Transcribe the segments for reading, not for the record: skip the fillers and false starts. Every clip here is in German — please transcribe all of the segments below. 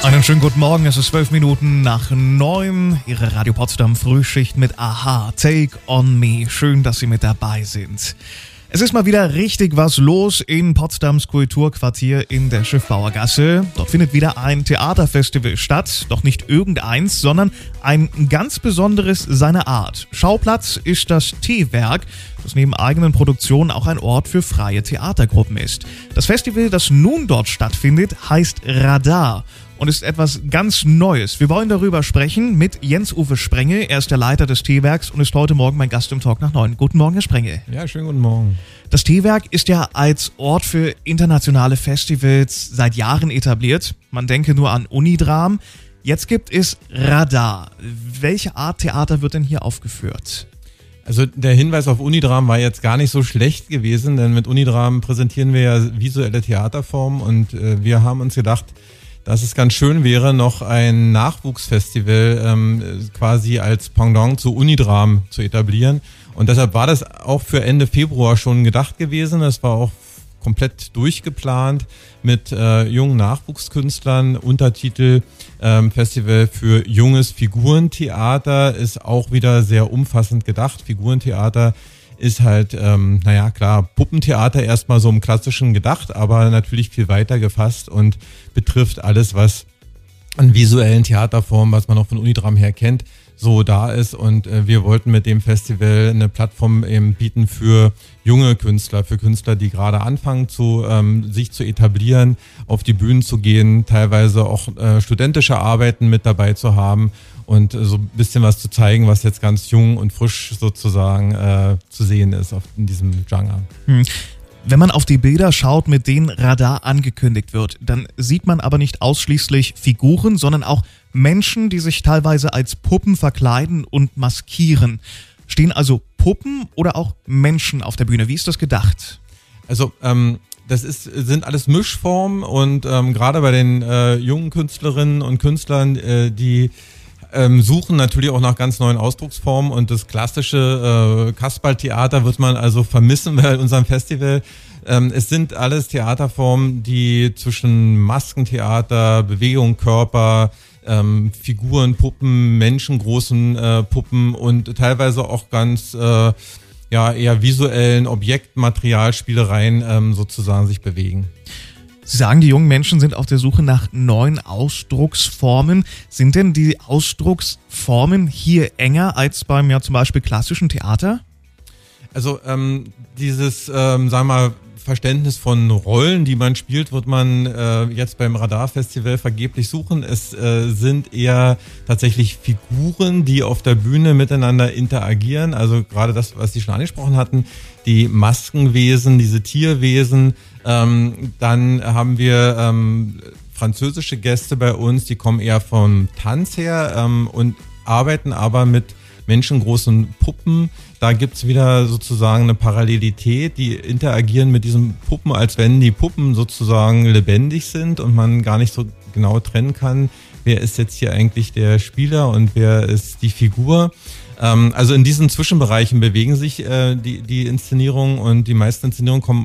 Einen schönen guten Morgen, es ist 12 Minuten nach 9. Ihre Radio Potsdam Frühschicht mit Aha, Take on Me. Schön, dass Sie mit dabei sind. Es ist mal wieder richtig was los in Potsdams Kulturquartier in der Schiffbauergasse. Dort findet wieder ein Theaterfestival statt. Doch nicht irgendeins, sondern ein ganz besonderes seiner Art. Schauplatz ist das T-Werk, das neben eigenen Produktionen auch ein Ort für freie Theatergruppen ist. Das Festival, das nun dort stattfindet, heißt Radar und ist etwas ganz Neues. Wir wollen darüber sprechen mit Jens-Uwe Sprenge. Er ist der Leiter des T-Werks und ist heute Morgen mein Gast im Talk nach 9. Guten Morgen, Herr Sprenge. Ja, schönen guten Morgen. Das T-Werk ist ja als Ort für internationale Festivals seit Jahren etabliert. Man denke nur an Unidram. Jetzt gibt es Radar. Welche Art Theater wird denn hier aufgeführt? Also der Hinweis auf Unidram war jetzt gar nicht so schlecht gewesen, denn mit Unidram präsentieren wir ja visuelle Theaterformen und wir haben uns gedacht, dass es ganz schön wäre, noch ein Nachwuchsfestival quasi als Pendant zu Unidram zu etablieren. Und deshalb war das auch für Ende Februar schon gedacht gewesen. Das war auch komplett durchgeplant mit jungen Nachwuchskünstlern. Untertitel Festival für junges Figurentheater ist auch wieder sehr umfassend gedacht. Figurentheater ist halt, klar, Puppentheater erstmal so im Klassischen gedacht, aber natürlich viel weiter gefasst und betrifft alles, was an visuellen Theaterformen, was man auch von Unidram her kennt, so da ist. Und wir wollten mit dem Festival eine Plattform eben bieten für junge Künstler, für Künstler, die gerade anfangen, sich zu etablieren, auf die Bühnen zu gehen, teilweise auch studentische Arbeiten mit dabei zu haben und so ein bisschen was zu zeigen, was jetzt ganz jung und frisch sozusagen zu sehen ist in diesem Genre. Wenn man auf die Bilder schaut, mit denen Radar angekündigt wird, dann sieht man aber nicht ausschließlich Figuren, sondern auch Menschen, die sich teilweise als Puppen verkleiden und maskieren. Stehen also Puppen oder auch Menschen auf der Bühne? Wie ist das gedacht? Also sind alles Mischformen und gerade bei den jungen Künstlerinnen und Künstlern, die suchen natürlich auch nach ganz neuen Ausdrucksformen und das klassische Kasperltheater wird man also vermissen bei unserem Festival. Es sind alles Theaterformen, die zwischen Maskentheater, Bewegung, Körper, Figuren, Puppen, menschengroßen Puppen und teilweise auch ganz eher visuellen Objektmaterialspielereien sozusagen sich bewegen. Sie sagen, die jungen Menschen sind auf der Suche nach neuen Ausdrucksformen. Sind denn die Ausdrucksformen hier enger als beim zum Beispiel klassischen Theater? Also dieses, Verständnis von Rollen, die man spielt, wird man jetzt beim Radar-Festival vergeblich suchen. Es sind eher tatsächlich Figuren, die auf der Bühne miteinander interagieren. Also gerade das, was Sie schon angesprochen hatten, die Maskenwesen, diese Tierwesen. Dann haben wir französische Gäste bei uns, die kommen eher vom Tanz her und arbeiten aber mit menschengroßen Puppen. Da gibt's wieder sozusagen eine Parallelität, die interagieren mit diesen Puppen, als wenn die Puppen sozusagen lebendig sind und man gar nicht so genau trennen kann, wer ist jetzt hier eigentlich der Spieler und wer ist die Figur. Also in diesen Zwischenbereichen bewegen sich die Inszenierungen und die meisten Inszenierungen kommen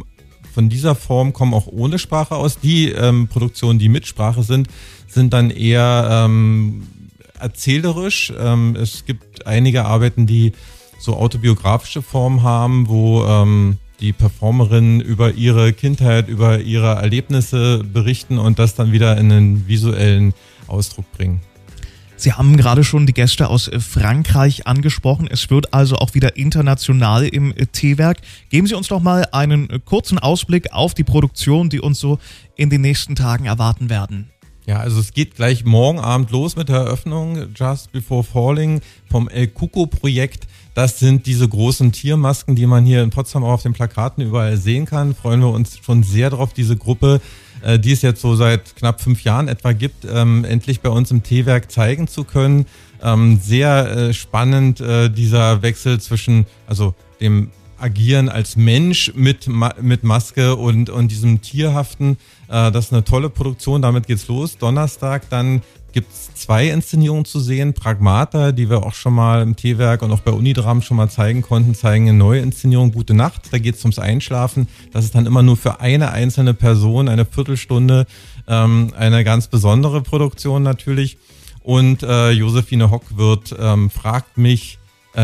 auch ohne Sprache aus. Die Produktionen, die mit Sprache sind dann eher erzählerisch. Es gibt einige Arbeiten, die so autobiografische Formen haben, wo die Performerinnen über ihre Kindheit, über ihre Erlebnisse berichten und das dann wieder in einen visuellen Ausdruck bringen. Sie haben gerade schon die Gäste aus Frankreich angesprochen. Es wird also auch wieder international im T-Werk. Geben Sie uns doch mal einen kurzen Ausblick auf die Produktion, die uns so in den nächsten Tagen erwarten werden. Ja, also es geht gleich morgen Abend los mit der Eröffnung Just Before Falling vom El Cuco-Projekt. Das sind diese großen Tiermasken, die man hier in Potsdam auch auf den Plakaten überall sehen kann. Freuen wir uns schon sehr drauf, diese Gruppe, die es jetzt so seit knapp 5 Jahren etwa gibt, endlich bei uns im T-Werk zeigen zu können. Sehr spannend dieser Wechsel zwischen dem Agieren als Mensch mit Maske und diesem Tierhaften. Das ist eine tolle Produktion, damit geht's los. Donnerstag dann gibt es 2 Inszenierungen zu sehen. Pragmata, die wir auch schon mal im T-Werk und auch bei Unidram schon mal zeigen konnten, zeigen eine neue Inszenierung, Gute Nacht. Da geht es ums Einschlafen. Das ist dann immer nur für eine einzelne Person, eine Viertelstunde, eine ganz besondere Produktion natürlich. Und Josephine Hock wird fragt mich,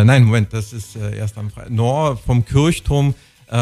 das ist erst am Freitag. Vom Kirchturm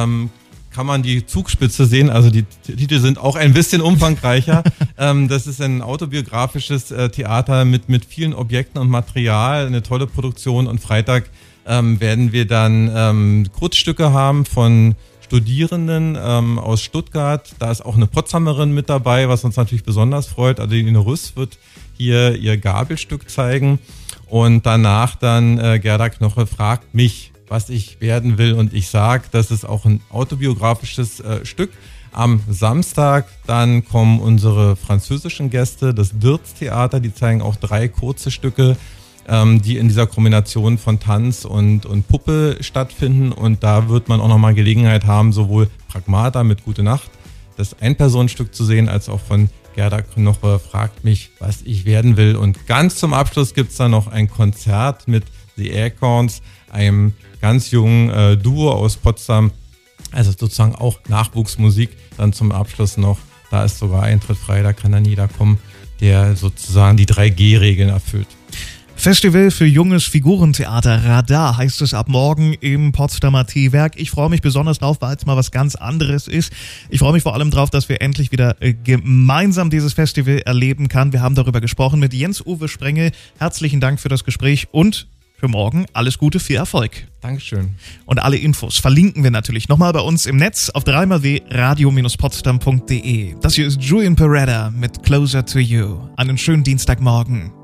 kann man die Zugspitze sehen, also die Titel sind auch ein bisschen umfangreicher. Das ist ein autobiografisches Theater mit vielen Objekten und Material, eine tolle Produktion. Und Freitag werden wir dann Kurzstücke haben von Studierenden aus Stuttgart. Da ist auch eine Potsdamerin mit dabei, was uns natürlich besonders freut. Adeline Rüss wird hier ihr Gabelstück zeigen. Und danach dann Gerda Knoche fragt mich, was ich werden will, und ich sage, das ist auch ein autobiografisches Stück. Am Samstag dann kommen unsere französischen Gäste, das Wirtstheater, die zeigen auch 3 kurze Stücke, die in dieser Kombination von Tanz und Puppe stattfinden, und da wird man auch nochmal Gelegenheit haben, sowohl Pragmata mit Gute Nacht, das Ein-Personen-Stück zu sehen, als auch von Gerda Knoche fragt mich, was ich werden will. Und ganz zum Abschluss gibt's dann noch ein Konzert mit The Acorns, einem ganz jungen Duo aus Potsdam, also sozusagen auch Nachwuchsmusik. Dann zum Abschluss noch, da ist sogar Eintritt frei, da kann dann jeder kommen, der sozusagen die 3G-Regeln erfüllt. Festival für junges Figurentheater Radar heißt es ab morgen im Potsdamer T-Werk. Ich freue mich besonders drauf, weil es mal was ganz anderes ist. Ich freue mich vor allem drauf, dass wir endlich wieder gemeinsam dieses Festival erleben können. Wir haben darüber gesprochen mit Jens-Uwe Sprengel. Herzlichen Dank für das Gespräch und für morgen alles Gute, viel Erfolg. Dankeschön. Und alle Infos verlinken wir natürlich nochmal bei uns im Netz auf radio-potsdam.de. Das hier ist Julian Peretta mit Closer to You. Einen schönen Dienstagmorgen.